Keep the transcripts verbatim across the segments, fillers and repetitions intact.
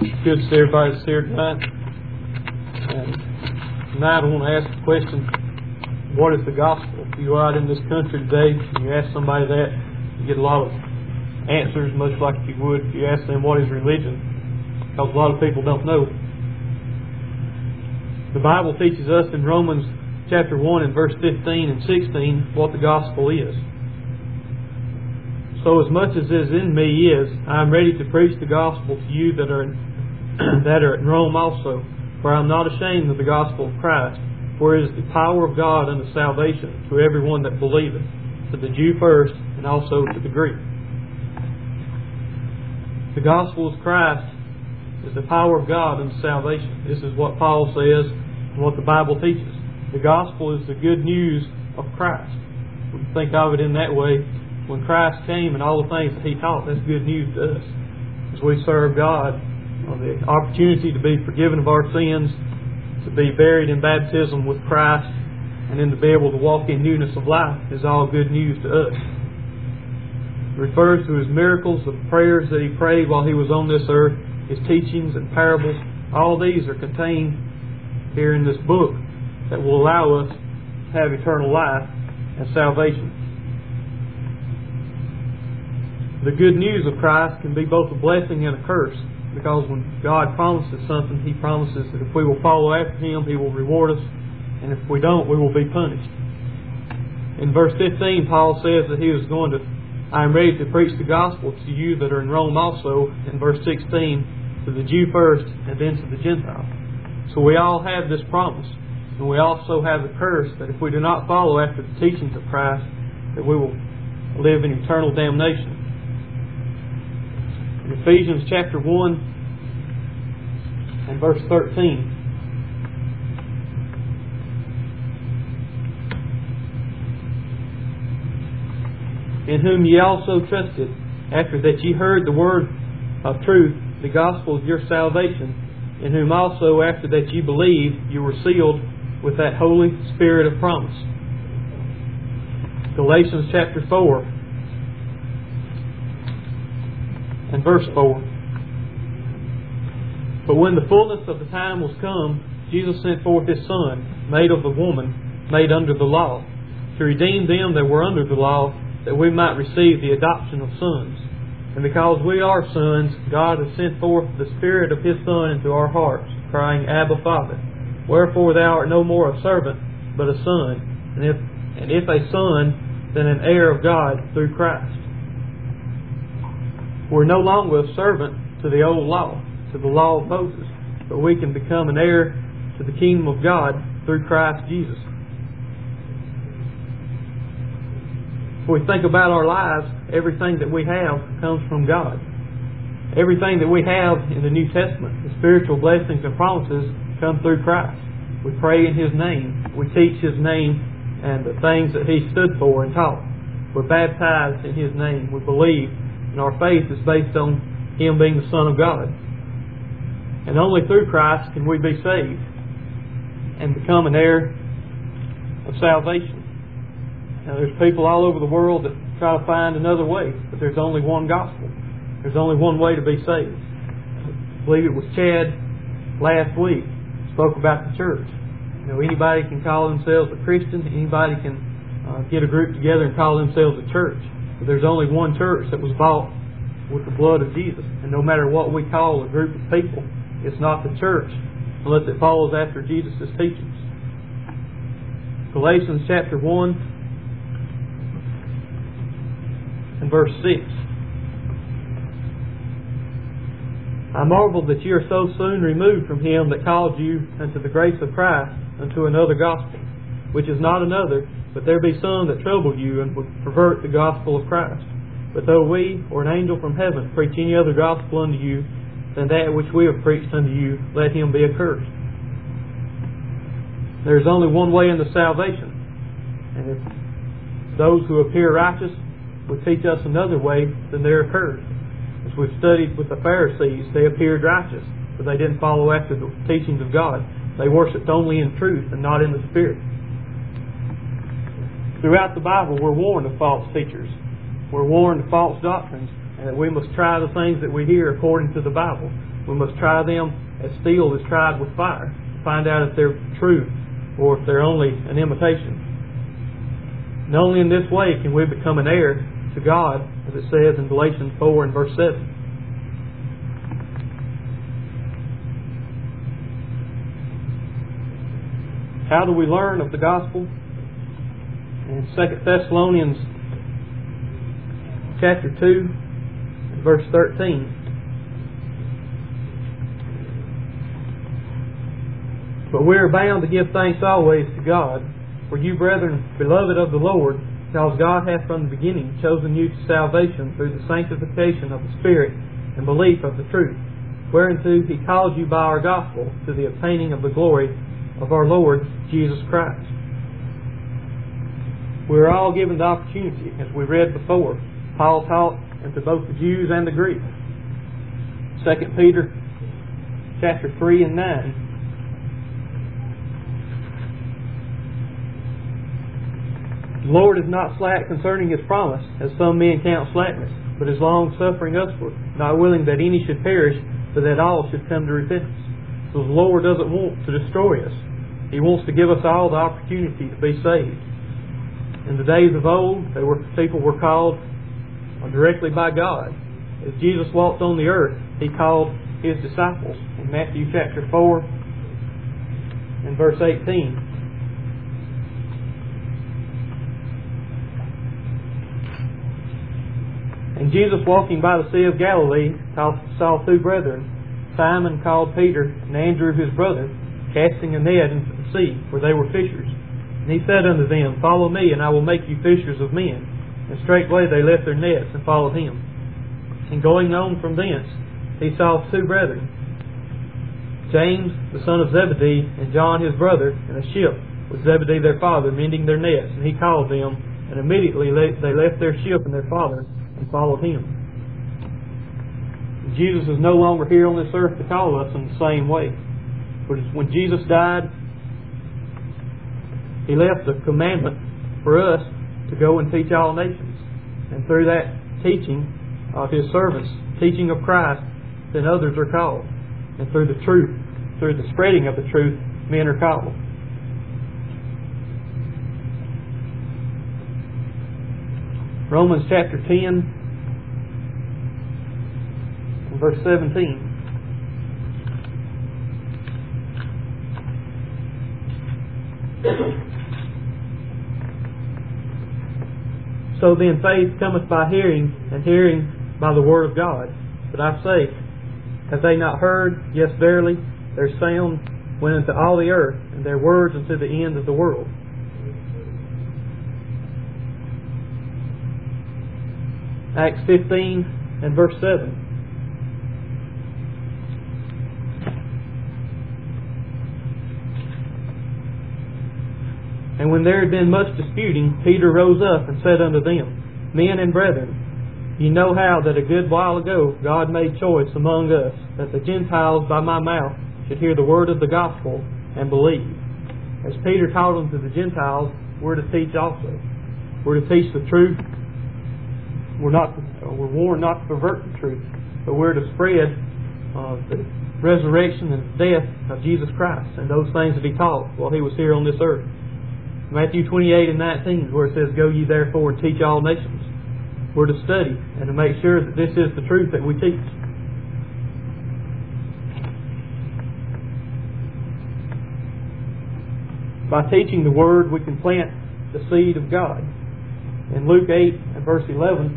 Good to see everybody that's here tonight. And tonight I want to ask the question, what is the gospel? If you go out in this country today and you ask somebody that, you get a lot of answers, much like you would if you ask them what is religion, because a lot of people don't know. The Bible teaches us in Romans chapter one and verse fifteen and sixteen what the gospel is. So as much as is in me is, I am ready to preach the gospel to you that are in, that are in Rome also. For I am not ashamed of the gospel of Christ, for it is the power of God unto salvation to everyone that believeth, to the Jew first, and also to the Greek. The gospel of Christ is the power of God unto salvation. This is what Paul says and what the Bible teaches. The gospel is the good news of Christ. We can think of it in that way. When Christ came and all the things that He taught, that's good news to us. As we serve God, the opportunity to be forgiven of our sins, to be buried in baptism with Christ, and then to be able to walk in newness of life is all good news to us. It refers to His miracles, the prayers that He prayed while He was on this earth, His teachings and parables. All these are contained here in this book that will allow us to have eternal life and salvation. The good news of Christ can be both a blessing and a curse, because when God promises something, He promises that if we will follow after Him, He will reward us, and if we don't, we will be punished. In verse fifteen, Paul says that he was going to, I am ready to preach the gospel to you that are in Rome also. In verse sixteen, to the Jew first, and then to the Gentile. So we all have this promise, and we also have the curse that if we do not follow after the teachings of Christ, that we will live in eternal damnation. In Ephesians chapter one and verse thirteen. In whom ye also trusted, after that ye heard the word of truth, the gospel of your salvation, in whom also after that ye believed, you were sealed with that Holy Spirit of promise. Galatians chapter four and verse four. But when the fullness of the time was come, Jesus sent forth His Son, made of the woman, made under the law, to redeem them that were under the law, that we might receive the adoption of sons. And because we are sons, God has sent forth the Spirit of His Son into our hearts, crying, Abba, Father. Wherefore thou art no more a servant, but a son. And if, and if a son, then an heir of God through Christ. We're no longer a servant to the old law, to the law of Moses, but we can become an heir to the kingdom of God through Christ Jesus. If we think about our lives, everything that we have comes from God. Everything that we have in the New Testament, the spiritual blessings and promises, come through Christ. We pray in His name. We teach His name and the things that He stood for and taught. We're baptized in His name. We believe. And our faith is based on Him being the Son of God. And only through Christ can we be saved and become an heir of salvation. Now there's people all over the world that try to find another way, but there's only one gospel. There's only one way to be saved. I believe it was Chad last week spoke about the church. You know, anybody can call themselves a Christian. Anybody can uh, get a group together and call themselves a church. But there's only one church that was bought with the blood of Jesus. And no matter what we call a group of people, it's not the church unless it follows after Jesus' teachings. Galatians chapter one and verse six. I marvel that ye are so soon removed from Him that called you unto the grace of Christ unto another gospel, which is not another, but there be some that trouble you and would pervert the gospel of Christ. But though we, or an angel from heaven, preach any other gospel unto you than that which we have preached unto you, let him be accursed. There is only one way into salvation. And if those who appear righteous would teach us another way, then they're accursed. As we've studied with the Pharisees, they appeared righteous, but they didn't follow after the teachings of God. They worshipped only in truth and not in the Spirit. Throughout the Bible, we're warned of false teachers. We're warned of false doctrines. and that we must try the things that we hear according to the Bible. We must try them as steel is tried with fire, to find out if they're true or if they're only an imitation. And only in this way can we become an heir to God, as it says in Galatians four and verse seven. How do we learn of the gospel? In Second Thessalonians chapter two, verse thirteen. But we are bound to give thanks always to God, for you, brethren, beloved of the Lord, because God hath from the beginning chosen you to salvation through the sanctification of the Spirit and belief of the truth, whereunto He called you by our gospel to the obtaining of the glory of our Lord Jesus Christ. We are all given the opportunity, as we read before. Paul taught unto both the Jews and the Greeks. Second Peter chapter three and nine. The Lord is not slack concerning His promise, as some men count slackness, but is long-suffering usward, not willing that any should perish, but that all should come to repentance. So the Lord doesn't want to destroy us. He wants to give us all the opportunity to be saved. In the days of old, they were, people were called directly by God. As Jesus walked on the earth, He called His disciples. In Matthew chapter four and verse eighteen. And Jesus, walking by the Sea of Galilee, saw two brethren, Simon called Peter, and Andrew his brother, casting a net into the sea, where they were fishers. And He said unto them, Follow me, and I will make you fishers of men. And straightway they left their nets and followed Him. And going on from thence, He saw two brethren, James the son of Zebedee, and John his brother, in a ship with Zebedee their father, mending their nets. And He called them, and immediately they left their ship and their father, and followed Him. Jesus is no longer here on this earth to call us in the same way. But when Jesus died, He left a commandment for us to go and teach all nations. And through that teaching of His servants, teaching of Christ, then others are called. And through the truth, through the spreading of the truth, men are called. Romans chapter ten and verse seventeen. So then faith cometh by hearing, and hearing by the word of God. But I say, have they not heard? Yes, verily, their sound went into all the earth, and their words unto the end of the world. Acts fifteen and verse seven. And when there had been much disputing, Peter rose up and said unto them, Men and brethren, ye know how that a good while ago God made choice among us, that the Gentiles by my mouth should hear the word of the gospel and believe. As Peter taught unto the Gentiles, we're to teach also. We're to teach the truth. We're not. We're warned not to pervert the truth, but we're to spread uh, the resurrection and death of Jesus Christ and those things that He taught while He was here on this earth. Matthew twenty-eight and nineteen is where it says, Go ye therefore and teach all nations. We're to study and to make sure that this is the truth that we teach. By teaching the Word, we can plant the seed of God. In Luke eight and verse eleven,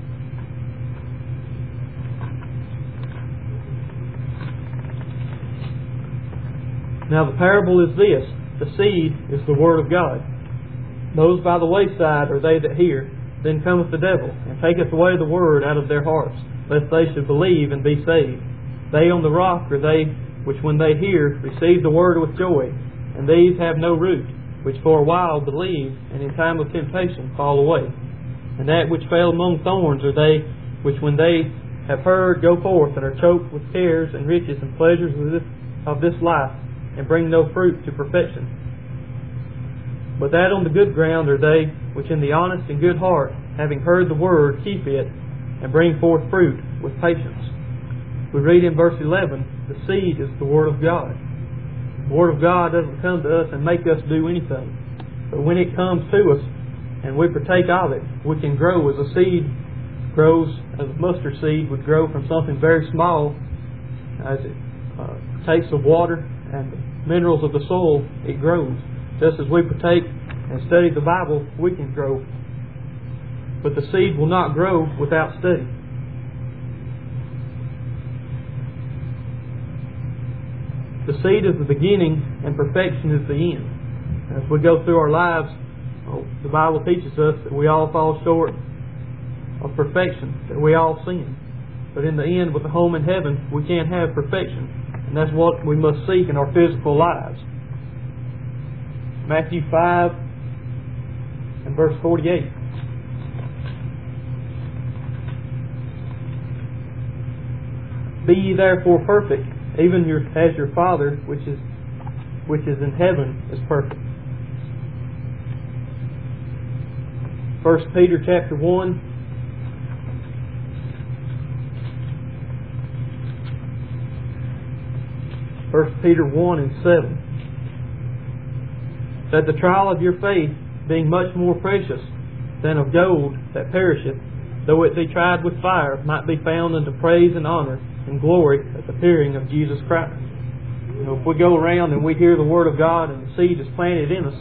Now the parable is this, the seed is the word of God. Those by the wayside are they that hear, then cometh the devil, and taketh away the word out of their hearts, lest they should believe and be saved. They on the rock are they which when they hear receive the word with joy, and these have no root, which for a while believe, and in time of temptation fall away. And that which fell among thorns are they which when they have heard go forth, and are choked with cares and riches and pleasures of this, of this life, and bring no fruit to perfection. But that on the good ground are they which in the honest and good heart, having heard the word, keep it, and bring forth fruit with patience. We read in verse eleven, the seed is the Word of God. The Word of God doesn't come to us and make us do anything. But when it comes to us and we partake of it, we can grow as a seed grows, as a mustard seed would grow from something very small. As it uh, takes the water and the minerals of the soil, it grows. Just as we partake and study the Bible, we can grow. But the seed will not grow without study. The seed is the beginning and perfection is the end. As we go through our lives, oh, the Bible teaches us that we all fall short of perfection, that we all sin. But in the end, with a home in heaven, we can't have perfection. And that's what we must seek in our physical lives. Matthew five and verse forty-eight. Be ye therefore perfect, even your, as your Father which is which is in heaven is perfect. First Peter chapter one. First Peter one and seven. That the trial of your faith, being much more precious than of gold that perisheth, though it be tried with fire, might be found unto praise and honor and glory at the appearing of Jesus Christ. You know, if we go around and we hear the Word of God and the seed is planted in us,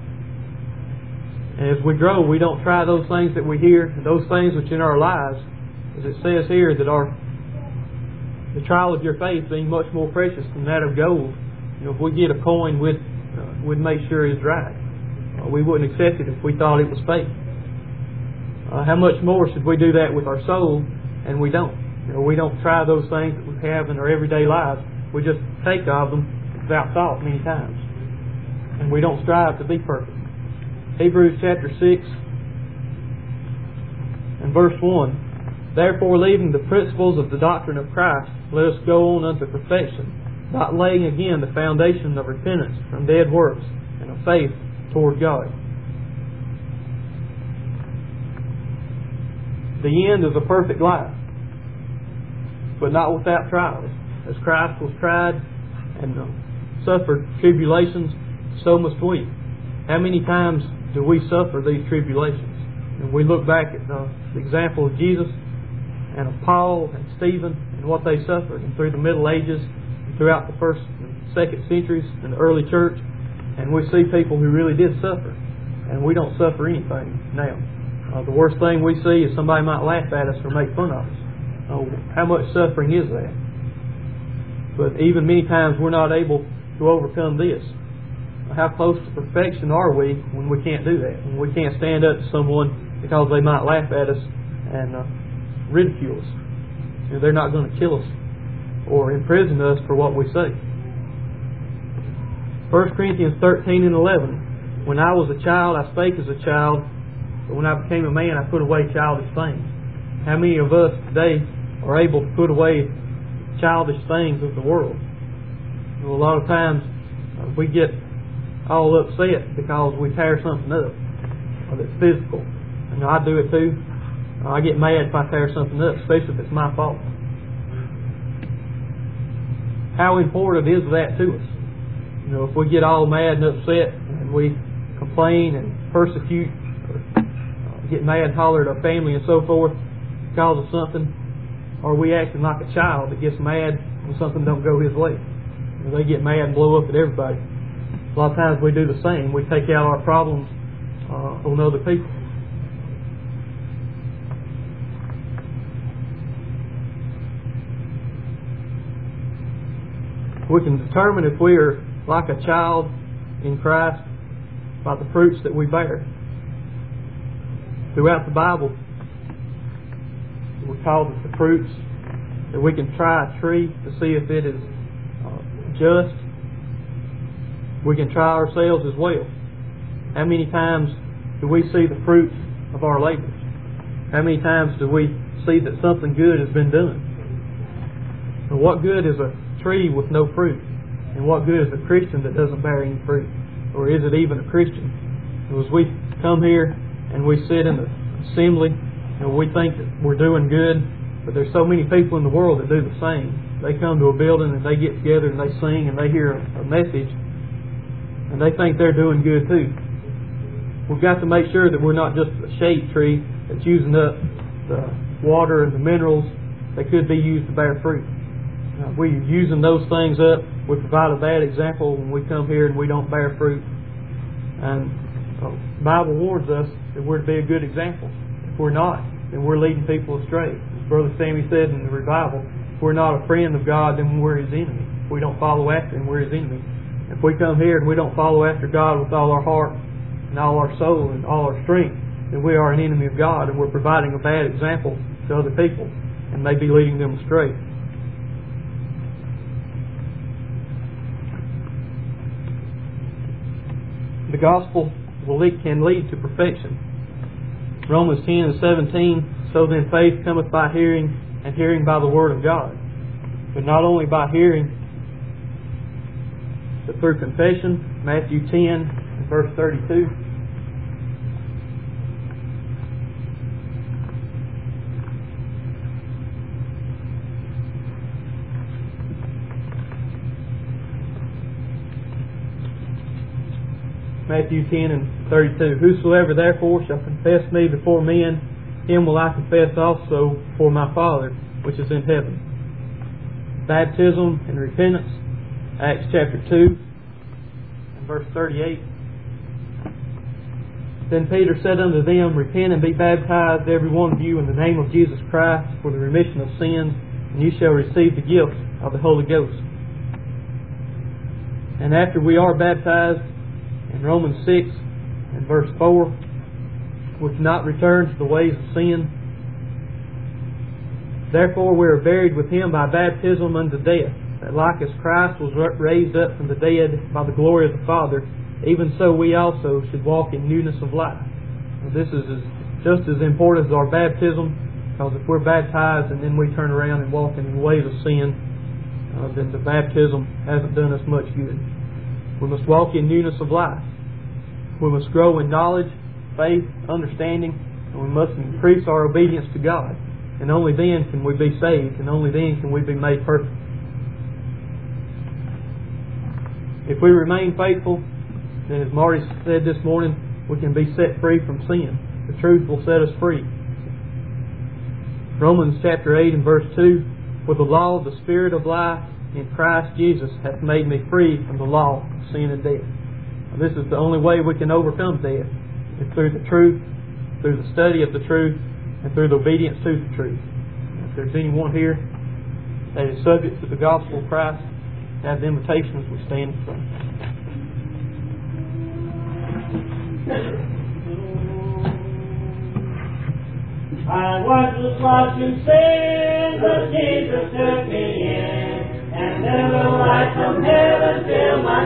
and as we grow, we don't try those things that we hear, and those things which in our lives, as it says here, that our the trial of your faith being much more precious than that of gold. You know, if we get a coin, we'd, uh, we'd make sure it's right. Uh, we wouldn't accept it if we thought it was fake. Uh, how much more should we do that with our soul? And we don't. You know, we don't try those things that we have in our everyday lives. We just take of them without thought many times. And we don't strive to be perfect. Hebrews chapter six and verse one. Therefore, leaving the principles of the doctrine of Christ, let us go on unto perfection, not laying again the foundation of repentance from dead works and of faith toward God. The end is a perfect life, but not without trials. As Christ was tried and uh, suffered tribulations, so must we. How many times do we suffer these tribulations? And we look back at uh, the example of Jesus and of Paul and Stephen and what they suffered, and through the Middle Ages, and throughout the first and second centuries in the early church, and we see people who really did suffer, and we don't suffer anything now. Uh, the worst thing we see is somebody might laugh at us or make fun of us. Oh, how much suffering is that? But even many times we're not able to overcome this. How close to perfection are we when we can't do that? When we can't stand up to someone because they might laugh at us and uh, ridicule us. You know, they're not going to kill us or imprison us for what we say. First Corinthians thirteen and eleven. When I was a child, I spake as a child, but when I became a man, I put away childish things. How many of us today are able to put away childish things of the world? You know, a lot of times uh, we get all upset because we tear something up or that's physical. You know, I do it too. I get mad if I tear something up, especially if it's my fault. How important is that to us? You know, if we get all mad and upset and we complain and persecute or uh, get mad and holler at our family and so forth because of something, or are we acting like a child that gets mad when something don't go his way? You know, they get mad and blow up at everybody. A lot of times we do the same. We take out our problems uh, on other people. We can determine if we are like a child in Christ by the fruits that we bear. Throughout the Bible, we're called the fruits, that we can try a tree to see if it is uh, just. We can try ourselves as well. How many times do we see the fruits of our labors? How many times do we see that something good has been done? And what good is a tree with no fruit? And what good is a Christian that doesn't bear any fruit? Or is it even a Christian? As we come here and we sit in the assembly You know, we think that we're doing good, but there's so many people in the world that do the same. They come to a building and they get together and they sing and they hear a message and they think they're doing good too. We've got to make sure that we're not just a shade tree that's using up the water and the minerals that could be used to bear fruit. Uh, we're using those things up. We provide a bad example when we come here and we don't bear fruit. And uh, the Bible warns us that we're to be a good example. If we're not, then we're leading people astray. As Brother Sammy said in the revival, if we're not a friend of God, then we're His enemy. If we don't follow after Him, we're His enemy. If we come here and we don't follow after God with all our heart and all our soul and all our strength, then we are an enemy of God and we're providing a bad example to other people and maybe leading them astray. The gospel will lead, can lead to perfection. Romans ten and seventeen, so then faith cometh by hearing, and hearing by the word of God. But not only by hearing, but through confession. Matthew ten and verse thirty-two. Matthew ten and thirty-two. Whosoever therefore shall confess me before men, him will I confess also before my Father which is in heaven. Baptism and repentance. Acts chapter two and verse thirty-eight. Then Peter said unto them, Repent and be baptized every one of you in the name of Jesus Christ for the remission of sins, and you shall receive the gift of the Holy Ghost. And after we are baptized, in Romans six and verse four, we cannot return to the ways of sin. Therefore we are buried with Him by baptism unto death, that like as Christ was raised up from the dead by the glory of the Father, even so we also should walk in newness of life. Now, this is just as important as our baptism, because if we're baptized and then we turn around and walk in the ways of sin, uh, then the baptism hasn't done us much good. We must walk in newness of life. We must grow in knowledge, faith, understanding, and we must increase our obedience to God. And only then can we be saved, and only then can we be made perfect. If we remain faithful, then as Marty said this morning, we can be set free from sin. The truth will set us free. Romans chapter eight and verse two, For the law of the Spirit of life in Christ Jesus hath made me free from the law of sin and death. Now, this is the only way we can overcome death. It's through the truth, through the study of the truth, and through the obedience to the truth. If there's anyone here that is subject to the gospel of Christ, have the invitations we stand for. I once was lost in sin, but Jesus took me in, and then the light from heaven filled my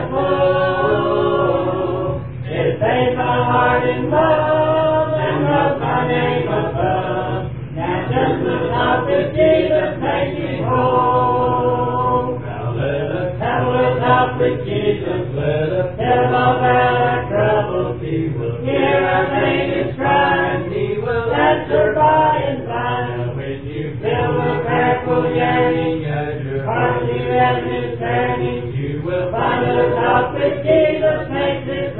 soul. It saved my heart in love and wrote my name above. Now just look up to Jesus, make me whole. Now let us have a look up with Jesus, let us tell all about our troubles. He will hear our faintest cries, He will answer by and by. Now when you feel the prayerful yearning as your heart is turning, you will find a talk with Jesus makes it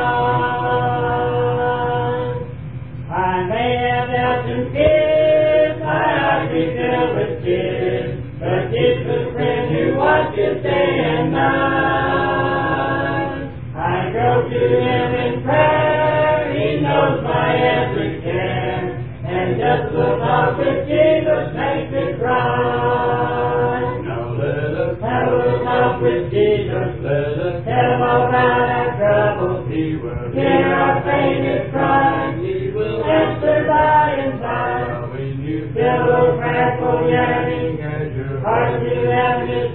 right. I may have doubts and fears, my heart be filled with tears, but Jesus, friend who watches day and night. I go to Him in prayer, He knows my every care, and just the talk with Jesus makes it right. Now let us have a little talk with Jesus, let us tell Him all about our troubles. He will hear our faintest cries, He will answer by and by. When you feel a prayerful yearning, as your heart is heaven is